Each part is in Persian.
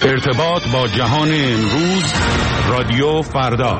ارتباط با جهان امروز، رادیو فردا.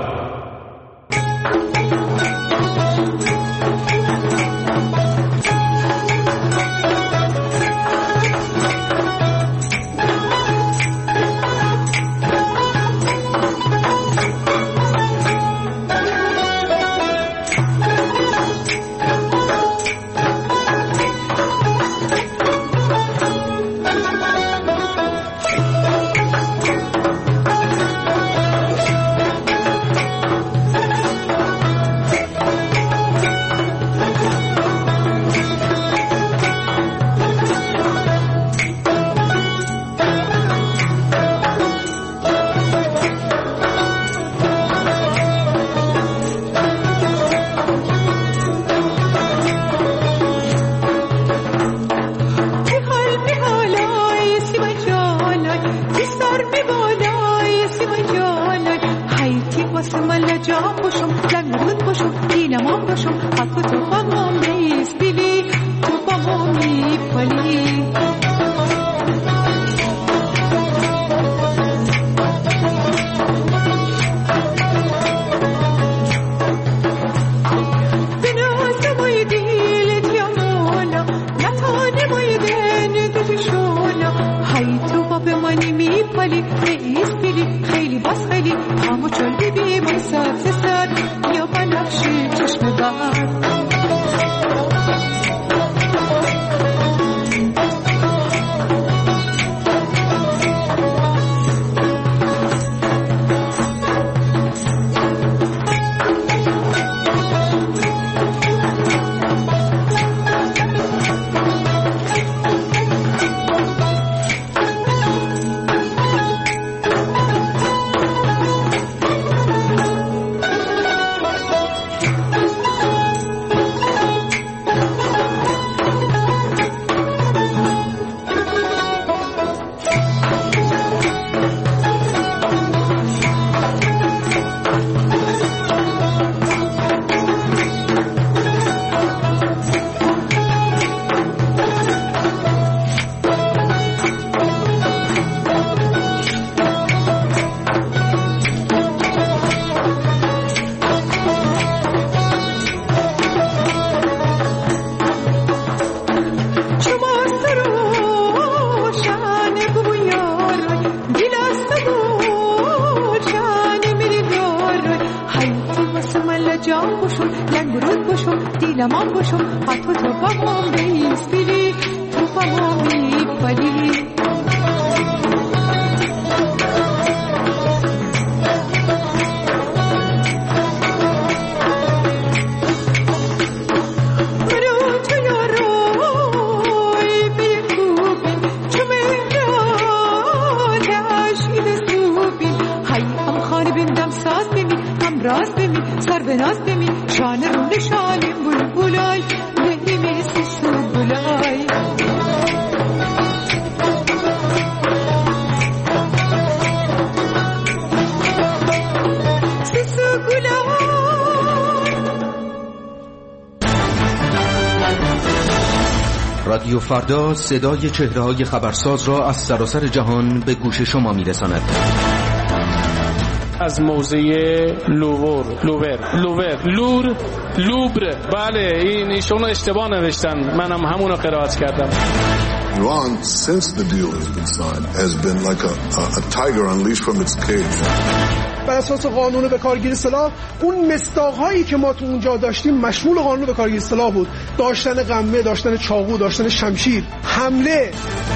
رادیو فردا صدای چهره‌های خبرساز را از سراسر جهان به گوش شما می‌رساند. از موزه لوبر. بله ایشون اشتباه نوشتن، منم همونو قرائت کردم. Iran, since the deal has been signed, has been like a tiger unleashed from its cage. بر اساس قانون به کارگیری سلاح، اون مصداق‌هایی که ما تو اونجا داشتیم مشمول قانون به کارگیری سلاح بود. داشتن قمه، داشتن چاقو، داشتن شمشیر، حمله.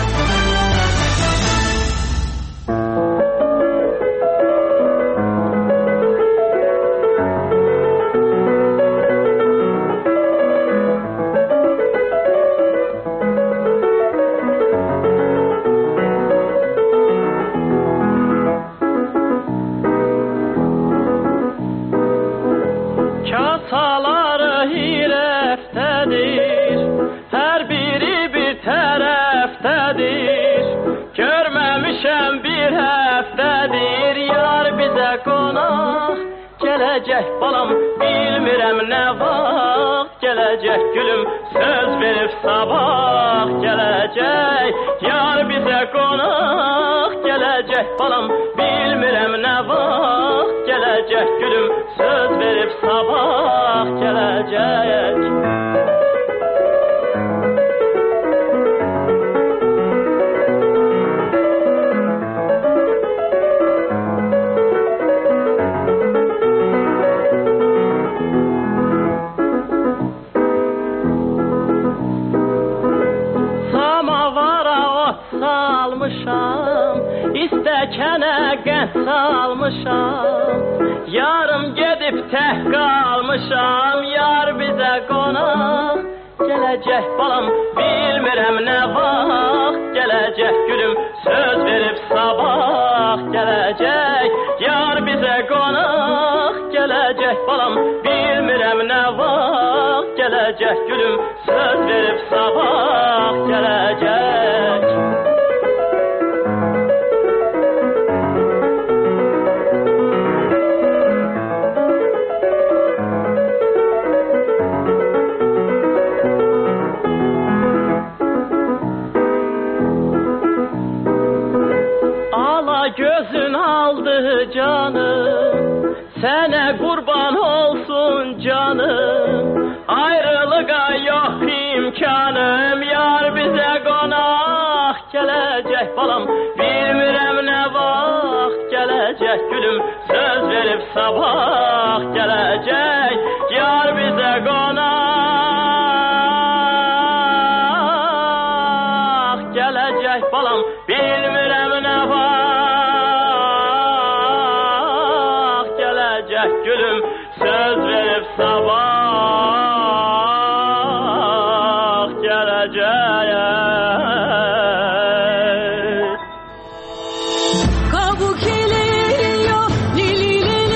Gələcək balam, bilmirəm nə vaxt gələcək gülüm, söz verib sabah gələcək, yar bizə qonaq gələcək. gələcək balam, bilmirəm nə vaxt gələcək gülüm, söz verib sabah gələcək. İstəkənə qənd salmışam, yarım gedib tək qalmışam, yar bizə qonaq gələcək balam, bilmirəm nə vaxt gələcək gülüm, söz verib sabah gələcək. Yar bizə qonaq gələcək balam, bilmirəm nə vaxt gələcək gülüm, söz verib sabah gələcək. Gözün aldı canım, sənə qurban olsun canım, ayrılığa yox imkanım, yar bizə qonaq gələcək balam, bilmirəm nə vaxt gələcək gülüm, söz verib sabah gələcək. Yar bizə qonaq gələcək balam, bilmirəm nə vaxt gülüm, söz verib sabah gələcək. Kabuk geliyor, lili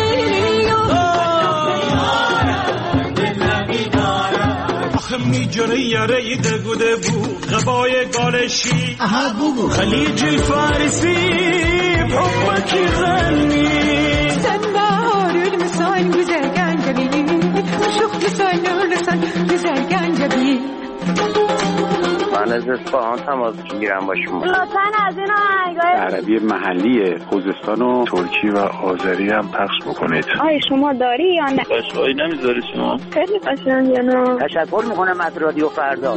میجره یاره دگوده بو غبای گالشی خلیج فارسی حبکی غنی sen baharül müsan güzel gencebi uşuk müsan nurlusan güzel gencebi من از اصفهان تماس میگیرم با شما. لطفاً از این آهنگای عربی محلی خوزستان و ترکی و آذری هم پخش بکنید. آیا شما داری یا نه؟ باشهایی نمیذاری شما؟ خیلی قشنگه نه؟ تشکر میکنم از رادیو فردا.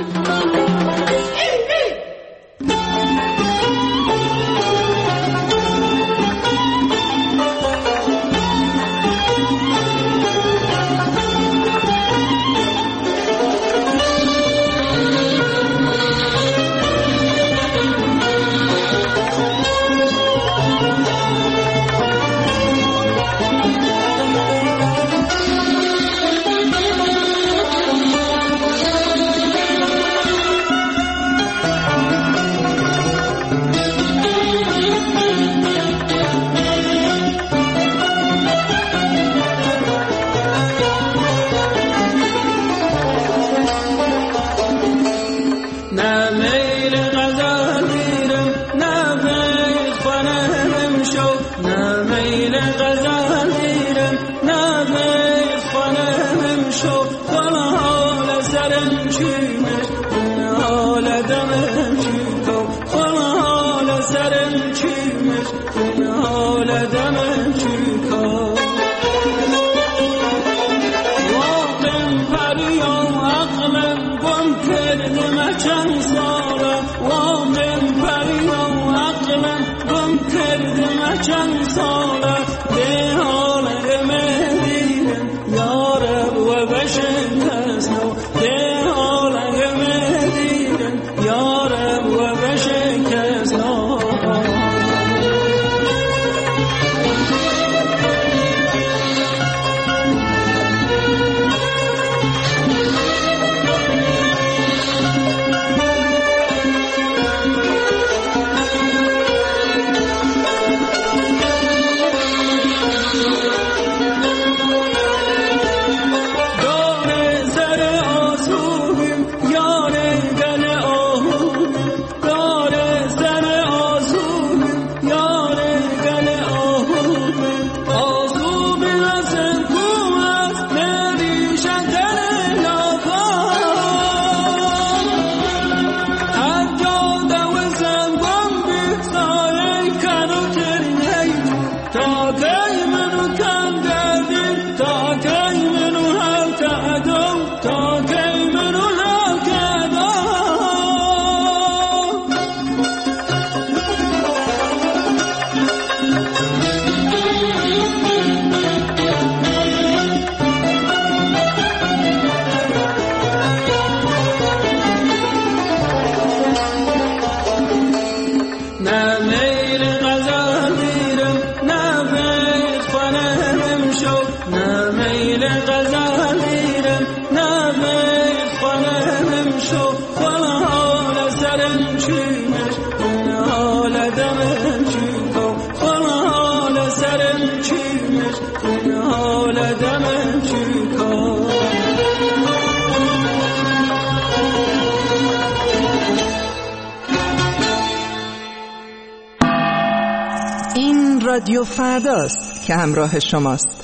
این رادیو فرداست که همراه شماست.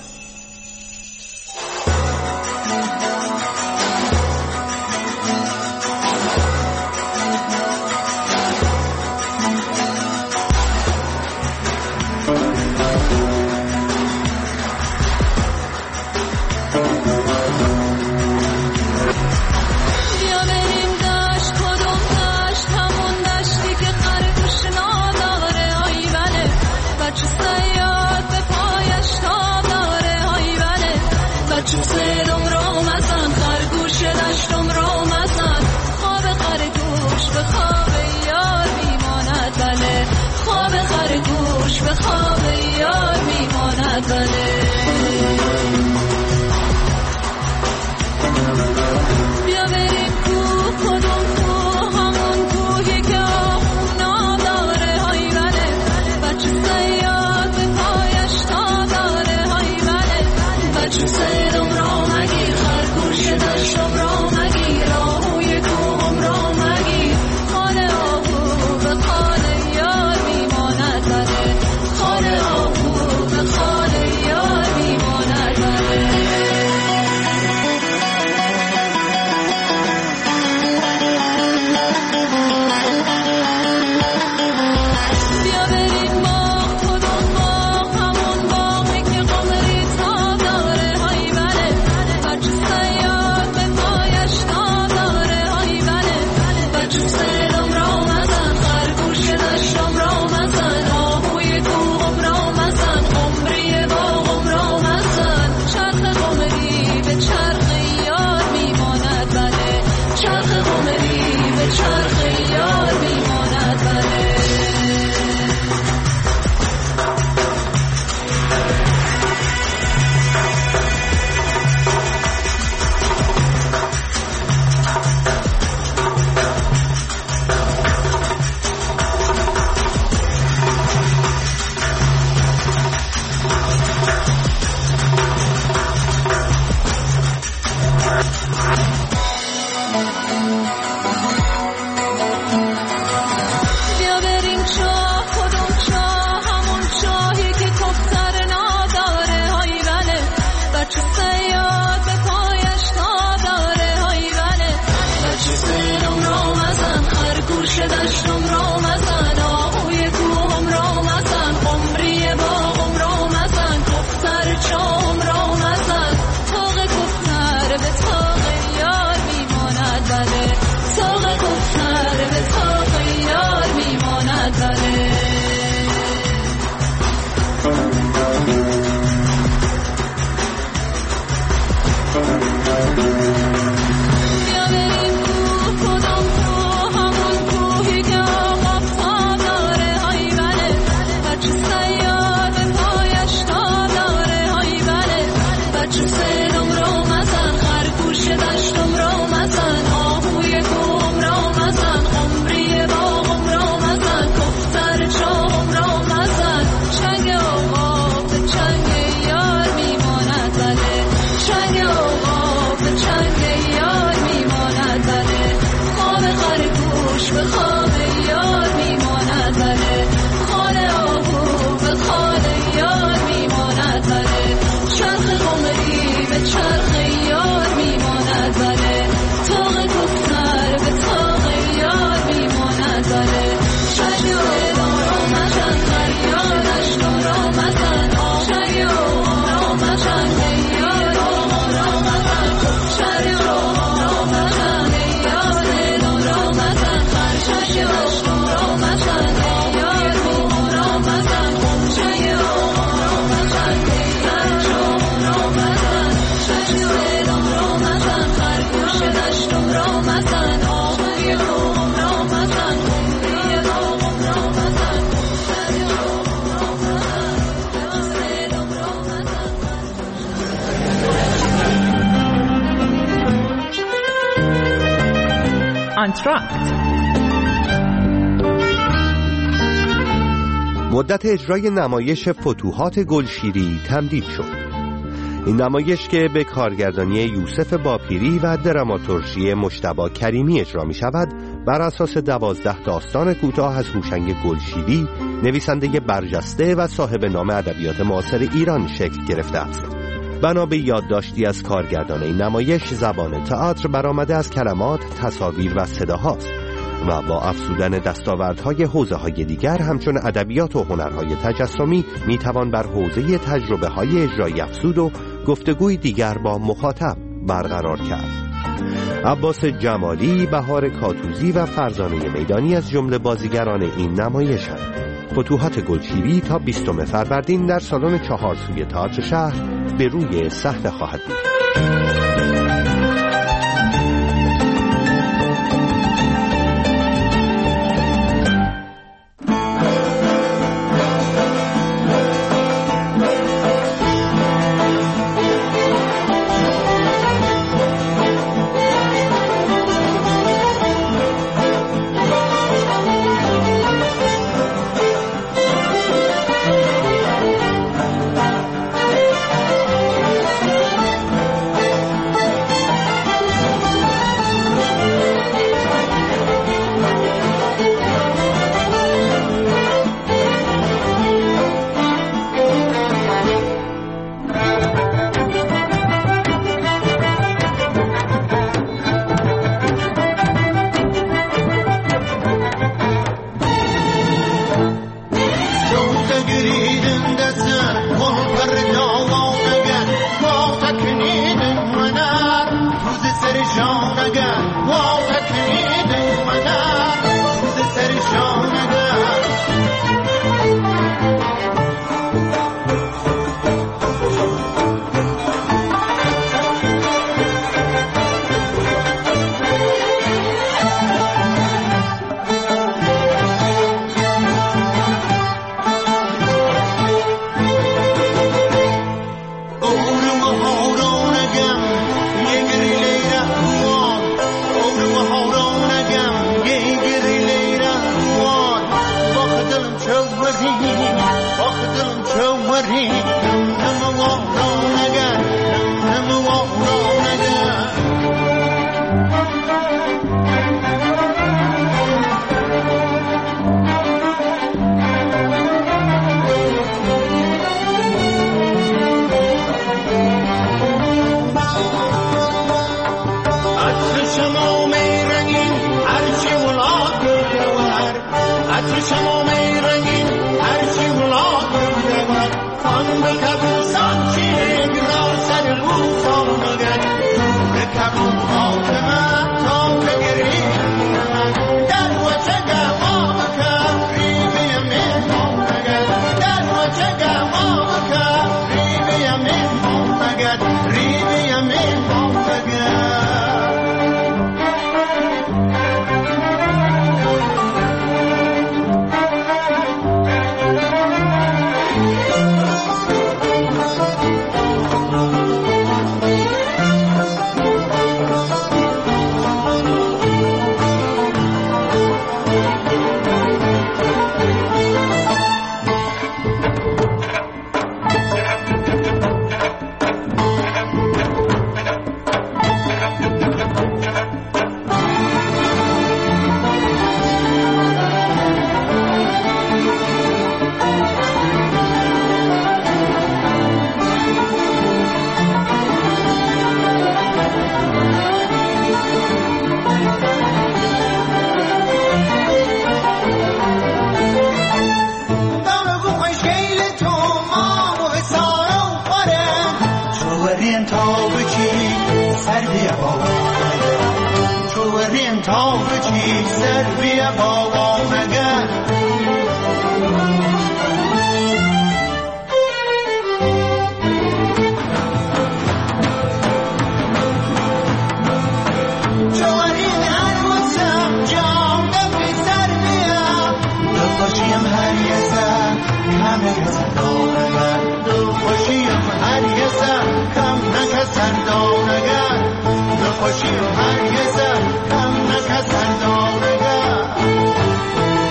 مدت اجرای نمایش فتوحات گلشیری تمدید شد. این نمایش که به کارگردانی یوسف باپیری و دراماتورژی مجتبی کریمی اجرا می شود، بر اساس 12 داستان کوتاه از هوشنگ گلشیری نویسنده برجسته و صاحب نام ادبیات معاصر ایران شکل گرفته است. بنا به یادداشتی از کارگردان این نمایش، زبان تئاتر برآمده از کلمات، تصاویر و صداهاست و با افزودن دستاوردهای حوزه‌های دیگر همچون ادبیات و هنرهای تجسمی میتوان بر حوزه تجربه‌های اجرایی افزود و گفتگوی دیگر با مخاطب برقرار کرد. عباس جمالی، بهار کاتوزی و فرزانه میدانی از جمله بازیگران این نمایش‌اند. فتوحات گلشیری تا 20 فروردین در سالن 4 سوی تئاتر شهر به روی صحنه خواهد بود. خوشی و هرگزم کم نکسن دارگه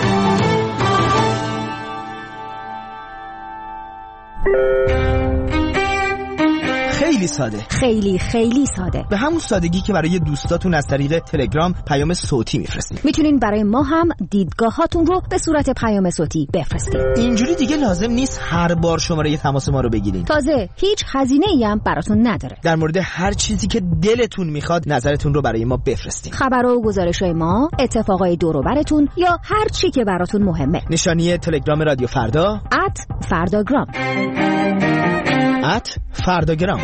خیلی ساده، خیلی خیلی ساده، به همون سادگی که برای دوستاتون از طریق تلگرام پیام صوتی میفرستید. میتونین برای ما هم دیدگاهاتون رو به صورت پیام صوتی بفرستید. اینجوری دیگه لازم نیست هر بار شماره تماس ما رو بگیرین. تازه هیچ هزینه‌ای هم براتون نداره. در مورد هر چیزی که دلتون میخواد نظرتون رو برای ما بفرستین. خبر و گزارش‌های ما، اتفاقای دور و براتون یا هر چی که براتون مهمه. نشانی تلگرام رادیو فردا @فرداگرام @فرداگرام.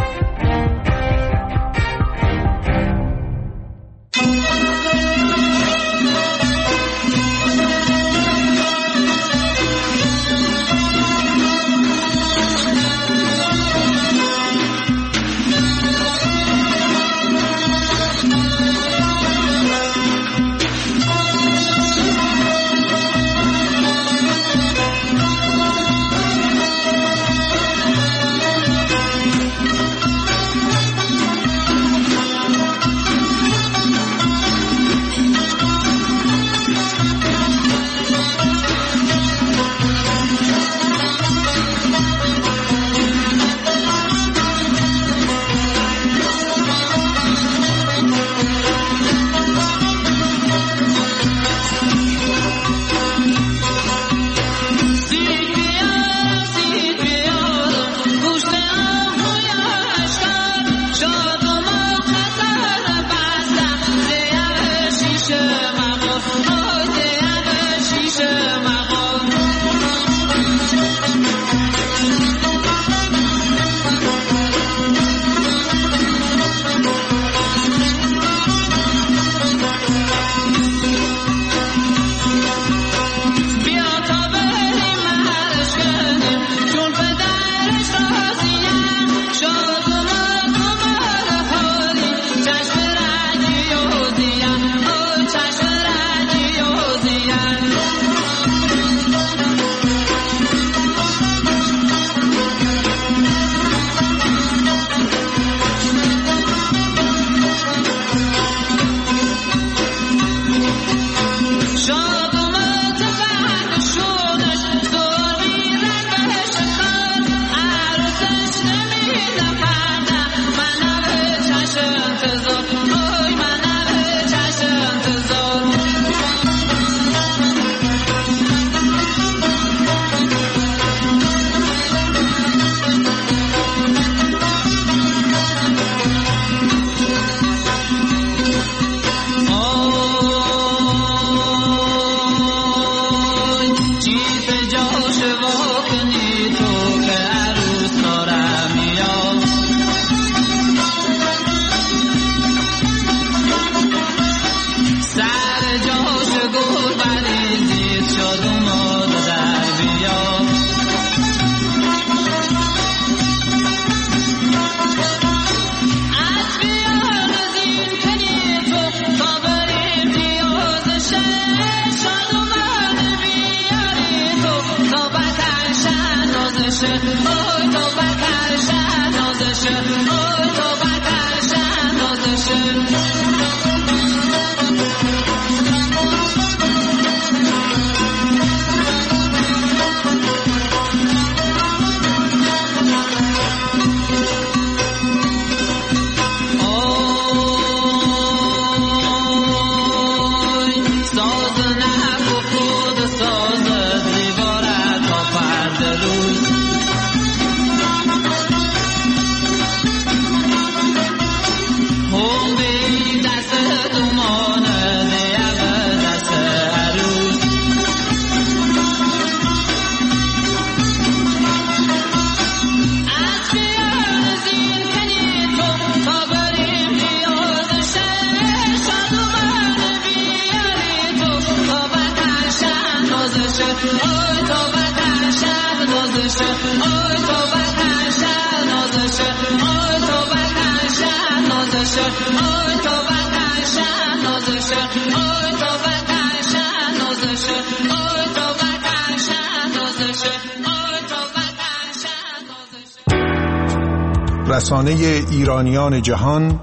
رسانه ایرانیان جهان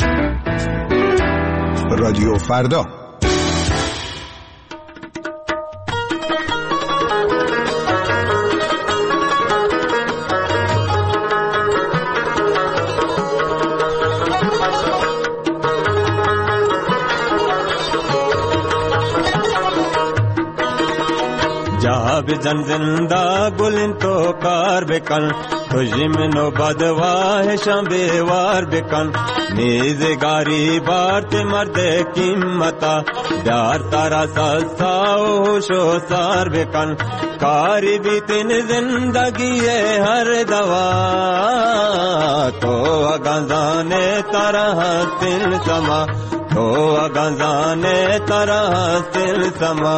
رادیو فردا. jan zinda gulin to kar bekan tujimno badwah shambe war bekan nizgari barte marde kimmata dar tara sastao sho sar bekan kari bitin zindagi ye har dawa to agandane tarah til sama to agandane tarah til sama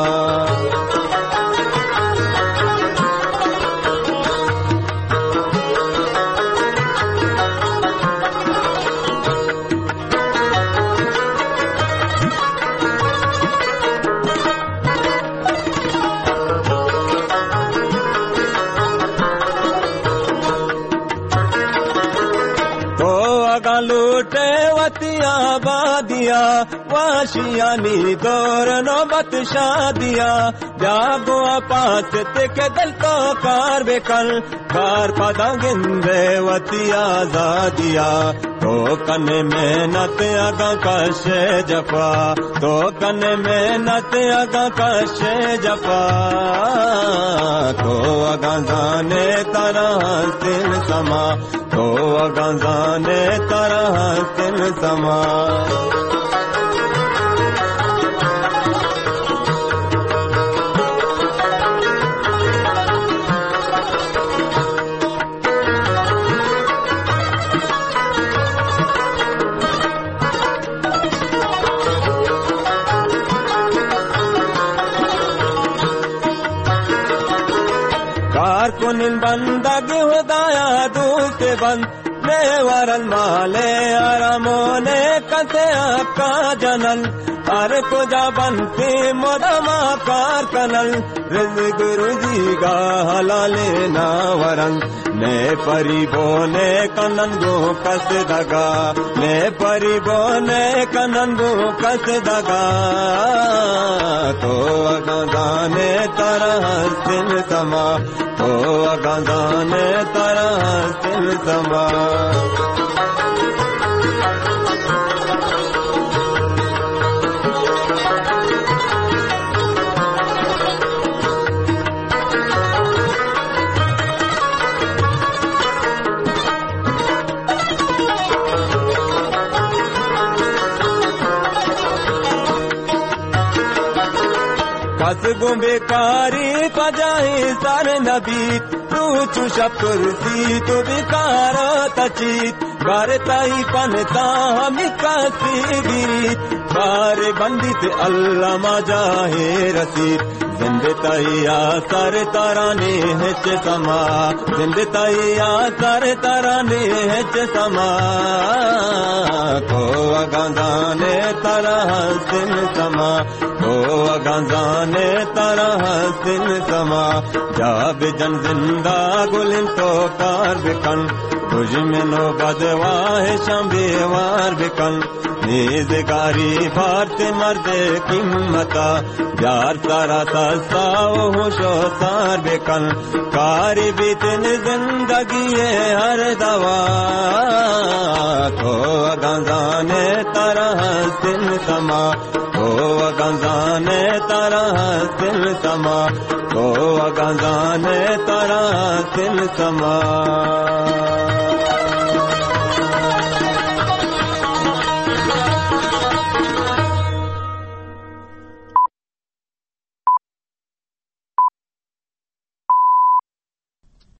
लूटे वतिया बादिया वाशियानी दौर नौबत शादिया जागो पास के दिल तो कार बेकल कार पदा गिंदे वतिया जादिया तो कन मेहनत अगा कशे जफा तो कन मेहनत अगा कशे जफा तो अगा जाने तरह दिल समा तो अगा जाने तरह दिल समा कुनिन बंदगी हुदाया दूसरे बंद में वरल माले आरामोने कसे आपका जनल हर को जा बनती मोदमा कार कनल रिज़्क़ रुज़ी का हलाले ना वरंग ने परिबोने कनंगो कस दगा ने परिबोने कनंगो कस दगा तो अगंदाने तरह सिल समा तो अगंदाने तरह सिल समा कसगो बेकारी पजाई सर नबी तू चुशप कुर्सी तो बेकार तचीत गारताई पनता हमी कासी गिरीत बार बंदित अल्लाह मजाहे रसीद जिंदताई आसर तराने हेच समा जिंदताई आसर तराने हेच समा को अगंदाने तरह सिल समा को अगंदाने तरह सिल समा जाब जन जिंदा गुलिन तो कार बिकन तुझ में नो बदवाह शंबे वार बिकन निज़गारी भारत मर्दे किम्मता यार सारा सस्ताओ होशो सार बेकन कारी बीतन जिंदगी ये हर दवा तो अगंजाने तरह सिल समा तो अगंजाने तरह सिल समा तो अगंजाने तरह सिल समा